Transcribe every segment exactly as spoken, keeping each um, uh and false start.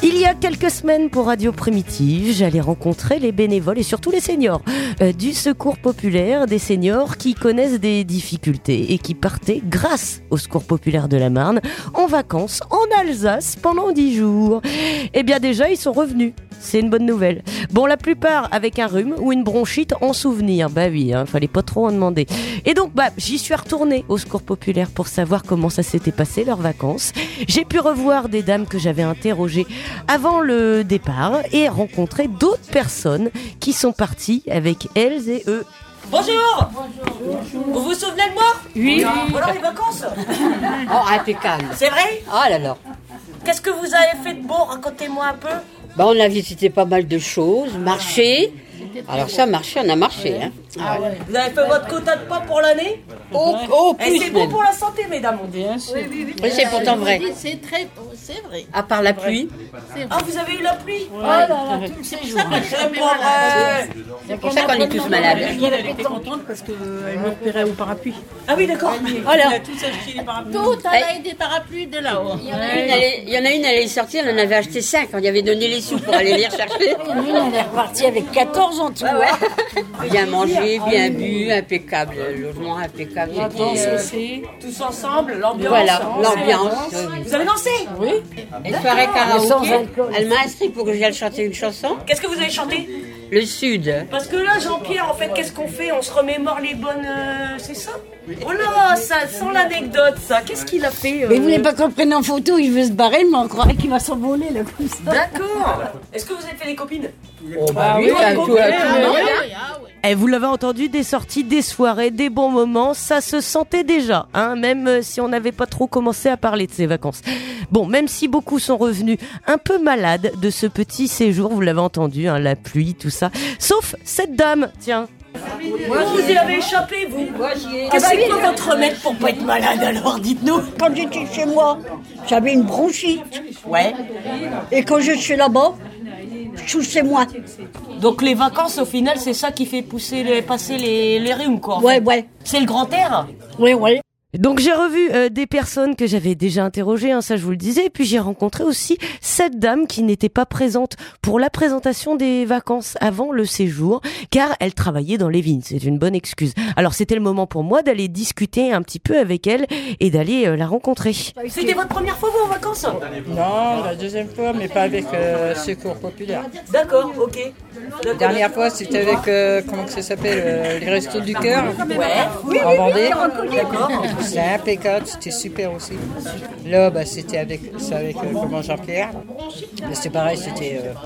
Il y a quelques semaines pour Radio Primitive, j'allais rencontrer les bénévoles et surtout les seniors euh, du Secours Populaire, des seniors qui connaissent des difficultés et qui partaient grâce au Secours Populaire de la Marne en vacances en Alsace pendant dix jours. Eh bien déjà, ils sont revenus. C'est une bonne nouvelle. Bon, la plupart avec un rhume ou une bronchite en souvenir. Bah oui, hein, fallait pas trop en demander. Et donc, bah, j'y suis retournée au Secours Populaire pour savoir comment ça s'était passé leurs vacances. J'ai pu revoir des dames que j'avais interrogées avant le départ et rencontrer d'autres personnes qui sont parties avec elles et eux. Bonjour. Bonjour. Vous vous souvenez de moi? Oui. Voilà les vacances. Oh, impeccable. C'est vrai? Oh là là. Qu'est-ce que vous avez fait de beau? Racontez-moi un peu. Bah, on a visité pas mal de choses, marché. Alors ça, marché, on a marché. Hein. Ah ouais. Vous avez fait votre quota de pas pour l'année? Oh, oh plus Et c'est bon même. pour la santé, mesdames. Bien sûr. Oui, oui, oui. Oui, c'est pourtant vrai. C'est très, c'est vrai. À part la pluie. Ah, vous avez eu la pluie? Oh là là, tout le séjour. C'est pas vrai. C'est pour ça qu'on est tous malades. Elle était contente parce qu'elle me repérait au parapluie. Ah oui, d'accord. Voilà. Tout acheté les parapluies. Tout, elle a eu des parapluies de là-haut. Il y en a une, elle est- il y en a une, elle est sortie, elle en avait acheté cinq. On lui avait donné les sous pour aller les rechercher. Une, elle est repartie avec quatorze en tout. Ah ouais. Bien mangé, bien bu, impeccable. Le logement impeccable. C'était, euh, Tous ensemble, l'ambiance. Voilà, l'ambiance. oui, oui. Vous avez dansé? Oui. Et soirée karaoké, elle m'a inscrit pour que j'aille chanter une chanson. Qu'est-ce que vous avez chanté? Le Sud. Parce que là, Jean-Pierre, en fait, qu'est-ce qu'on fait? On se remémore les bonnes... euh, c'est ça? Oh là, ça sent l'anecdote, ça. Qu'est-ce qu'il a fait euh Mais il voulait pas qu'on le prenne en photo, il veut se barrer, mais on croirait qu'il va s'envoler là comme ça. D'accord. Est-ce que vous avez fait des copines? Oh bah oui, à tout, à tout moment. Et vous l'avez entendu, des sorties, des soirées, des bons moments, ça se sentait déjà, hein, même si on n'avait pas trop commencé à parler de ces vacances. Bon, même si beaucoup sont revenus un peu malades de ce petit séjour, vous l'avez entendu, hein, la pluie, tout ça, sauf cette dame, tiens. Moi, vous y avez échappé, vous. Qu'est-ce que c'est quoi votre remède pour pas être malade, alors, dites-nous? Quand j'étais chez moi, j'avais une bronchite. Ouais. Et quand je suis là-bas, je toussais moins. Donc les vacances, au final, c'est ça qui fait pousser les, passer les, les rhumes, quoi. en Ouais, fait. ouais. C'est le grand air. Ouais, ouais. Donc j'ai revu euh, des personnes que j'avais déjà interrogées, hein, ça je vous le disais, et puis j'ai rencontré aussi cette dame qui n'était pas présente pour la présentation des vacances avant le séjour, car elle travaillait dans les vignes, c'est une bonne excuse. Alors c'était le moment pour moi d'aller discuter un petit peu avec elle et d'aller euh, la rencontrer. C'était votre première fois, vous, en vacances? Non, la deuxième fois, mais pas avec euh, Secours Populaire. D'accord, ok. La dernière fois, c'était avec, euh, comment que ça s'appelle, euh, les Restos du Cœur, Ouais. en Vendée. D'accord. C'était impeccable, c'était super aussi. Là, bah, c'était avec, c'est avec euh, comment, Jean-Pierre. Mais c'est pareil, c'était... euh,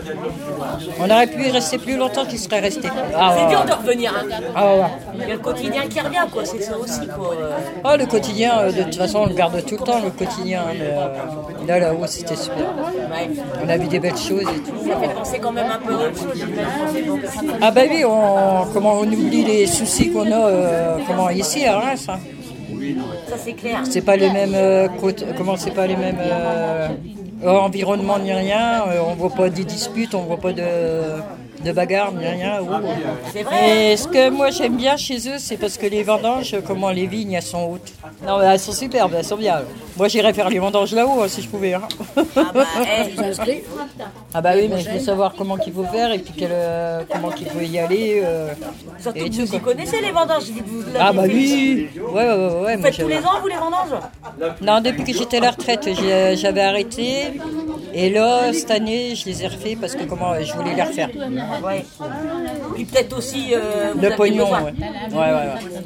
On aurait pu y rester plus longtemps qu'il serait resté. Ah, C'est ouais. dur de revenir, hein. Ah, ouais. Il y a le quotidien qui revient, quoi, c'est ça aussi, quoi. Oh, le quotidien, euh, de toute façon, on le garde tout le temps, le quotidien. hein, mais, euh, là, là-haut, c'était super. Ouais. On a vu des belles choses et tout. Ça fait penser quand même un peu à autre chose, j'imagine. Ah bah oui, on, comment on oublie les soucis qu'on a euh, comment, ici à Reims. Hein. Ça, c'est clair. C'est pas les mêmes euh, côtes, comment c'est pas les mêmes euh, environnements ni rien. euh, on voit pas des disputes, on voit pas de, de bagarres ni rien. Oh. C'est vrai. Et ce que moi j'aime bien chez eux, c'est parce que les vendanges, comment les vignes, elles sont hautes. Non, mais elles sont superbes, elles sont bien. Moi j'irais faire les vendanges là-haut hein, si je pouvais. Hein. Ah bah, hey. Ah bah oui, mais je veux savoir comment qu'il faut faire et puis quel, euh, comment qu'il faut y aller. Euh, Surtout et que tout, vous quoi. y connaissez les vendanges, je dis que vous l'avez Ah bah fait. oui, ouais ouais ouais. ouais Vous moi, faites tous j'avais- les ans, vous, les vendanges? Non, depuis que j'étais à la retraite, j'ai- j'avais arrêté. Et là, cette année, je les ai refait parce que comment je voulais les refaire. Ouais. Puis peut-être aussi... Euh, vous Le avez pognon, besoin. ouais. Ouais, ouais,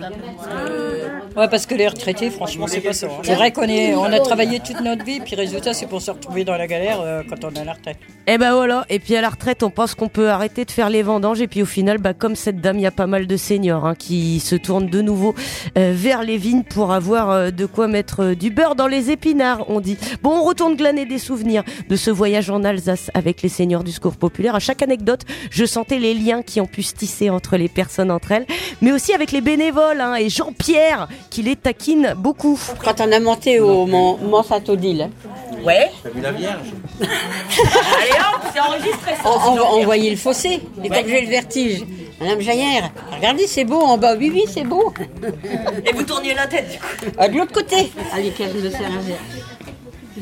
ouais. Ouais, parce que les retraités, franchement, c'est pas ça. hein. C'est vrai qu'on est, on a travaillé toute notre vie, puis résultat, c'est pour se retrouver dans la galère euh, quand on est à la retraite. Et ben voilà, et puis à la retraite, on pense qu'on peut arrêter de faire les vendanges, et puis au final, bah, comme cette dame, il y a pas mal de seniors hein, qui se tournent de nouveau euh, vers les vignes pour avoir euh, de quoi mettre euh, du beurre dans les épinards, on dit. Bon, on retourne glaner des souvenirs de ce voyage en Alsace avec les seniors du Secours Populaire. À chaque anecdote, je sentais les liens qui ont pu se tisser entre les personnes entre elles, mais aussi avec les bénévoles hein, et Jean-Pierre qui les taquine beaucoup. Quand on a monté au Mont, Mont Saint-Odile, Ouais. T'as vu la Vierge? Allez hop, c'est enregistré ça. on, on, on voyait le fossé. Et comme j'ai le vertige, Madame Jaillère, regardez, c'est beau en bas. Oui, oui, c'est beau. Et vous tourniez la tête du coup. Ah, de l'autre côté. Allez, Pierre, je me sers un verre.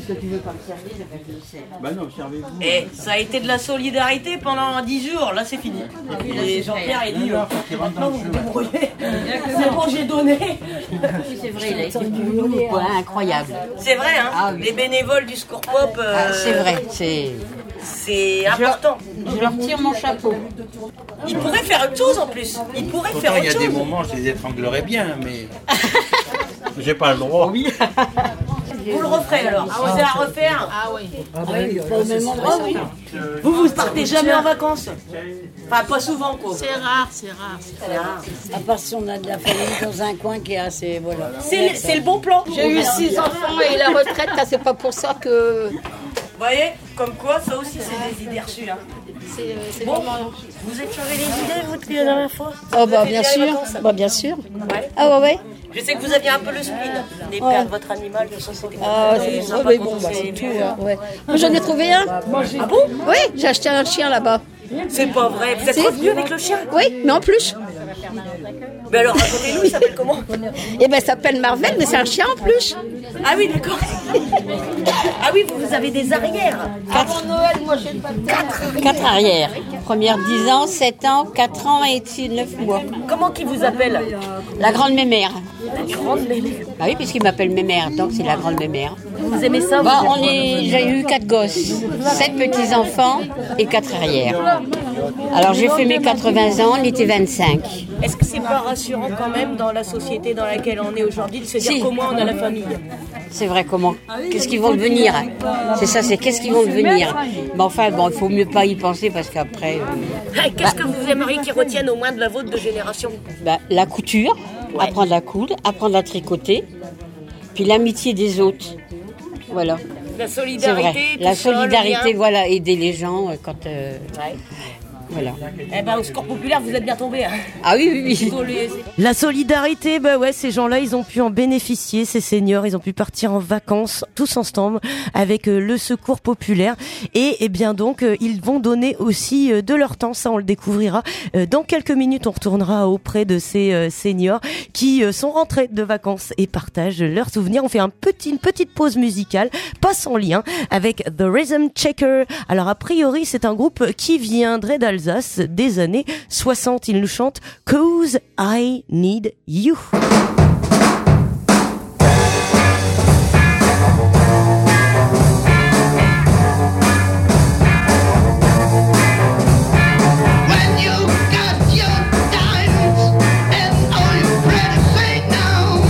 que tu veux pas me servir, je vais te le servir. Bah non, servez-vous. Et ça a été de la solidarité pendant dix jours, là c'est fini. Et Jean-Pierre il dit, euh, maintenant vous vous débrouillez. C'est bon, j'ai donné. Oui, c'est vrai, il a été du boulot, quoi, incroyable. C'est vrai, hein, Ah oui. les bénévoles du Secours Pop, euh, Ah, c'est vrai, c'est... c'est important. Je leur tire mon chapeau. Ils pourraient faire autre chose en plus. Ils pourraient faire Pourtant, il y autre a des chose. moments, je les étranglerais bien, mais j'ai pas le droit. Oui. Vous le referez alors. Vous allez la refaire. Ah oui. Pas au même endroit, oui. Vous, vous partez jamais en vacances. Enfin, pas souvent quoi. C'est rare, c'est rare. c'est rare. À part si on a de la famille dans un coin qui est assez. Voilà. C'est le, c'est le bon plan. J'ai eu six enfants et la retraite, là, c'est pas pour ça que. Vous voyez, comme quoi, ça aussi c'est des idées reçues. Hein. C'est euh, c'est Bon, vraiment. vous êtes changé les idées, vous, depuis la dernière fois. Oh, bah, Vous bien avez fait sûr. les vacances. Bah, bien sûr. Ouais. Ah, ouais, ouais. Je sais que vous aviez un peu le spleen. Les perdre votre animal, tout ça, c'était Ah, compliqué. c'est oh, mais bon, bah, c'est tout. Hein, ouais. Moi, j'en ai trouvé un. Ah bon? Oui, j'ai acheté un chien là-bas. C'est pas vrai. Vous êtes Si. revenu avec le chien? Oui, mais en plus. Mais alors, racontez-nous, il s'appelle comment? Eh ben, ça s'appelle Marvel, mais c'est un chien en plus. Ah oui, d'accord. Ah oui, vous, vous avez des arrières. Avant Noël, moi, j'ai pas de Quatre arrières. Première dix ans, sept ans, quatre ans et neuf mois. Comment qui vous appelle? La grande mémère. La grande mémère. Bah oui, puisqu'il m'appelle mémère, donc c'est la grande mémère. Vous aimez ça? Bah, vous on est, j'ai eu quatre gosses, sept petits-enfants et quatre arrières. Alors j'ai fait mes quatre-vingts ans, on était vingt-cinq. Est-ce que c'est pas rassurant quand même dans la société dans laquelle on est aujourd'hui de se dire Si. qu'au moins on a la famille? C'est vrai, comment? Qu'est-ce qu'ils vont devenir? C'est ça, c'est qu'est-ce qu'ils vont devenir? Mais enfin, bon, il faut mieux pas y penser parce qu'après, euh, Qu'est-ce que vous aimeriez qu'ils retiennent au moins de la vôtre de génération? bah, la couture, apprendre à coudre, apprendre à tricoter, puis l'amitié des autres. Voilà, La c'est solidarité, vrai. tout La ça, le solidarité, lien. voilà, aider les gens euh, quand, euh, Ouais. voilà. Eh ben, au Secours Populaire, vous êtes bien tombés. Hein. Ah oui, oui, oui. Faut les- La solidarité, bah ouais, ces gens-là, ils ont pu en bénéficier, ces seniors, ils ont pu partir en vacances tous ensemble avec euh, le Secours Populaire et, eh bien donc euh, ils vont donner aussi euh, de leur temps, ça on le découvrira euh, dans quelques minutes. On retournera auprès de ces euh, seniors qui euh, sont rentrés de vacances et partagent leurs souvenirs. On fait un petit, une petite pause musicale, pas sans lien, avec The Rhythm Checker. Alors a priori, c'est un groupe qui viendrait d'Alsace des années soixante. Ils nous chantent Cause I Need You. When you got your diamonds and all your pretty say now,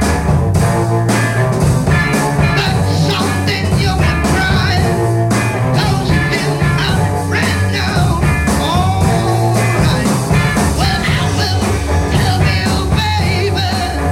but something you will cry, 'cause you didn't have a friend now. Alright, well I will tell you, baby.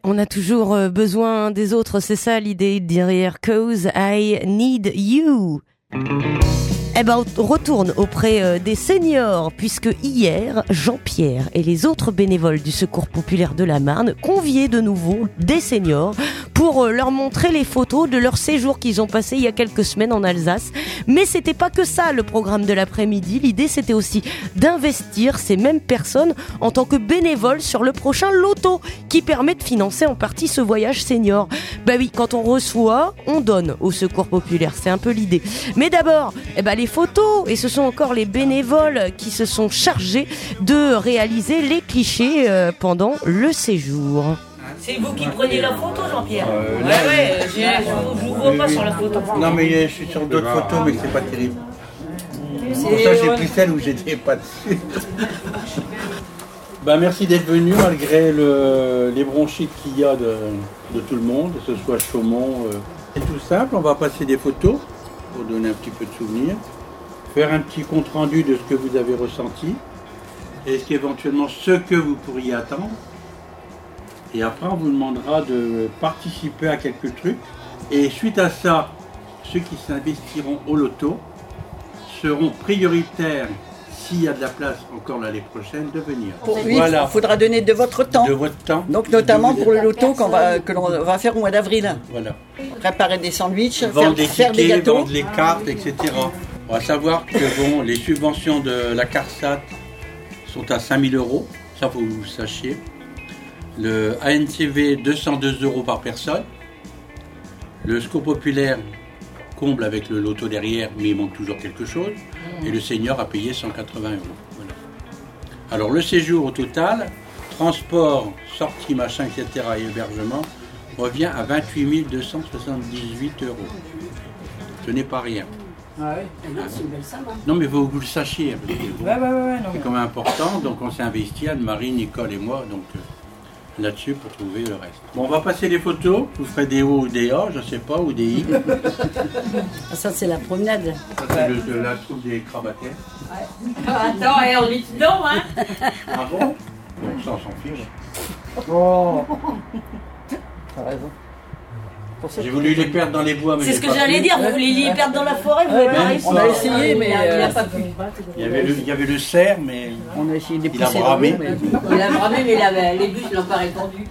on a toujours euh, besoin des autres, c'est ça l'idée derrière Cause I Need You. Eh ben, on retourne auprès euh, des seniors, puisque hier, Jean-Pierre et les autres bénévoles du Secours populaire de la Marne conviaient de nouveau des seniors pour euh, leur montrer les photos de leur séjour qu'ils ont passé il y a quelques semaines en Alsace. Mais c'était pas que ça le programme de l'après-midi. L'idée, c'était aussi d'investir ces mêmes personnes en tant que bénévoles sur le prochain loto qui permet de financer en partie ce voyage senior. Bah oui, quand on reçoit, on donne au Secours populaire. C'est un peu l'idée. Mais d'abord, eh ben, les photos, et ce sont encore les bénévoles qui se sont chargés de réaliser les clichés euh, pendant le séjour. C'est vous qui prenez la photo, Jean-Pierre? Euh, Ouais, là, ouais, je ne vous vois pas sur la photo. Non, mais je suis sur d'autres photos, mais c'est pas terrible. Pour ça, j'ai pris celle où j'étais pas dessus. Bah, merci d'être venu malgré le, les bronchites qu'il y a de, de tout le monde, que ce soit Chaumont. Euh. C'est tout simple, on va passer des photos pour donner un petit peu de souvenirs, faire un petit compte rendu de ce que vous avez ressenti, et ce qu'éventuellement ce que vous pourriez attendre. Et après, on vous demandera de participer à quelques trucs. Et suite à ça, ceux qui s'investiront au loto seront prioritaires, s'il y a de la place encore l'année prochaine, de venir. Pour lui, il Voilà. faudra donner de votre temps. De votre temps. Donc notamment De- pour le loto qu'on va, que l'on va faire au mois d'avril. Voilà. Préparer des sandwichs, Vendre faire, des faire des tickets, gâteaux. vendre les cartes, et cetera. On va savoir que bon, les subventions de la CARSAT sont à cinq mille euros. Ça, faut que vous le sachiez. Le A N C V, deux cent deux euros par personne. Le Secours populaire comble avec le loto derrière, mais il manque toujours quelque chose. Et le senior a payé cent quatre-vingts euros. Voilà. Alors le séjour au total, transport, sortie, machin, et cetera et hébergement, revient à vingt-huit mille deux cent soixante-dix-huit euros. Ce n'est pas rien. Ah ouais. Non, c'est une belle somme. Hein. Non mais vous, vous le sachiez, parce que vous- Ouais, ouais, ouais, ouais, non, c'est mais- quand même important, donc on s'est investi, Anne-Marie, Nicole et moi, donc euh, là-dessus pour trouver le reste. Bon, on va passer les photos, vous ferez des O ou des A, je sais pas, ou des I. Ah, ça, c'est la promenade. Ça, c'est le- de la troupe des crabataires. Attends, et on est dedans, hein? Ah bon? Donc ça, on s'en fiche. Oh. T'as raison. Pour ça J'ai que- voulu les perdre dans les bois, mais C'est j'ai ce que pas j'allais pu. dire, vous voulez les perdre dans la forêt, vous Ouais, avez pas ouais, réussi. on a essayé, mais Il a, il a euh, pas pu. Il y avait le, il y avait le cerf, mais on a essayé de les Il a pousser dans bramé. l'eau, mais- Il a bramé, mais la- les bus ne l'ont pas répondu.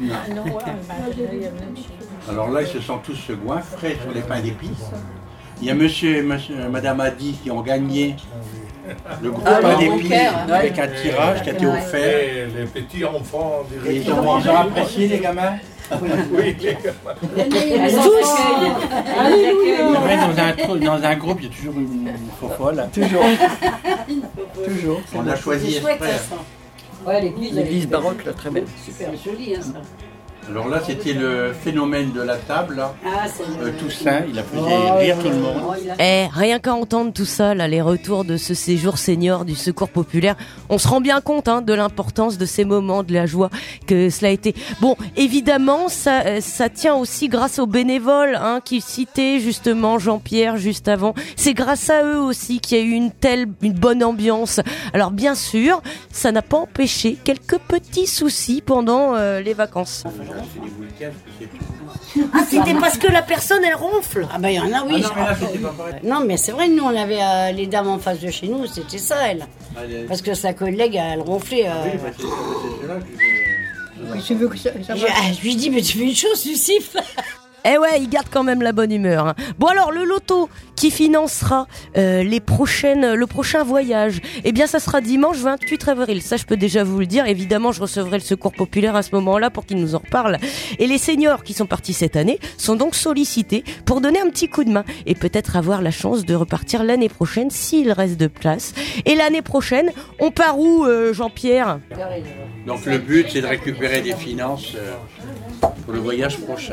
alors là, ils se sont tous goinfrés sur les pains d'épices. Il y a monsieur et monsieur- madame Adi qui ont gagné le gros Ah, pain le d'épices Boncoeur, avec un tirage qui a été offert. Et les petits enfants Et des ils ont, ils ont apprécié, les gamins. Oui, les gamins. Elles ont accueil. Ouais, dans, un, trou- dans un groupe, il y a toujours une, une faux folle. Toujours. Toujours. On a choisi C'est chouette, exprès. ça. Ouais, l'église. L'église baroque, là, très belle. Super joli, hein, ça. Alors là, c'était le phénomène de la table, là. Ah, c'est Euh, Toussaint, il a fait rire tout le monde. Oh, il a- Eh, rien qu'à entendre tout ça, là, les retours de ce séjour senior du Secours populaire, on se rend bien compte hein, de l'importance de ces moments, de la joie que cela a été. Bon, évidemment, ça, euh, ça tient aussi grâce aux bénévoles hein, qui citaient justement Jean-Pierre juste avant. C'est grâce à eux aussi qu'il y a eu une telle, une bonne ambiance. Alors bien sûr, ça n'a pas empêché quelques petits soucis pendant euh, les vacances. J'ai acheté des boules de caisse, puis c'est tout. Ah, c'était parce que la personne, elle ronfle. Ah, bah, il y en a, oui. Ah non, mais là, c'était pas pareil. Non, mais c'est vrai, nous, on avait euh, les dames en face de chez nous, c'était ça, elle. Allez. Parce que sa collègue, elle ronflait. euh, Oui, bah, c'est c'est cela que je veux. Tu veux que ça, ça je, va ah, je lui dis, mais tu fais une chose, tu siffles. Eh ouais, il garde quand même la bonne humeur. hein. Bon alors, le loto qui financera euh, les prochaines, le prochain voyage, eh bien ça sera dimanche vingt-huit avril. Ça, je peux déjà vous le dire. Évidemment, je recevrai le Secours populaire à ce moment-là pour qu'il nous en reparle. Et les seniors qui sont partis cette année sont donc sollicités pour donner un petit coup de main et peut-être avoir la chance de repartir l'année prochaine s'il reste de place. Et l'année prochaine, on part où, euh, Jean-Pierre? Donc le but, c'est de récupérer des finances euh, pour le voyage prochain.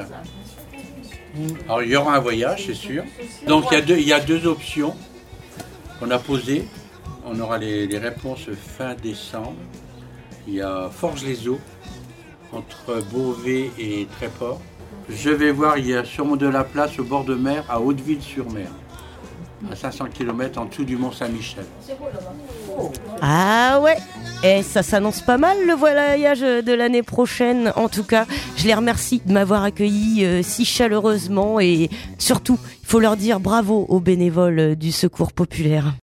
Alors il y aura un voyage, c'est sûr. Donc il y a deux, il y a deux options qu'on a posées. On aura les, les réponses fin décembre. Il y a Forges-les-Eaux, entre Beauvais et Tréport. Je vais voir, il y a sûrement de la place au bord de mer, à Hauteville-sur-Mer, à cinq cents kilomètres en dessous du Mont-Saint-Michel. Ah ouais. Et ça s'annonce pas mal le voyage de l'année prochaine. En tout cas, je les remercie de m'avoir accueilli euh, si chaleureusement et surtout, il faut leur dire bravo aux bénévoles du Secours Populaire.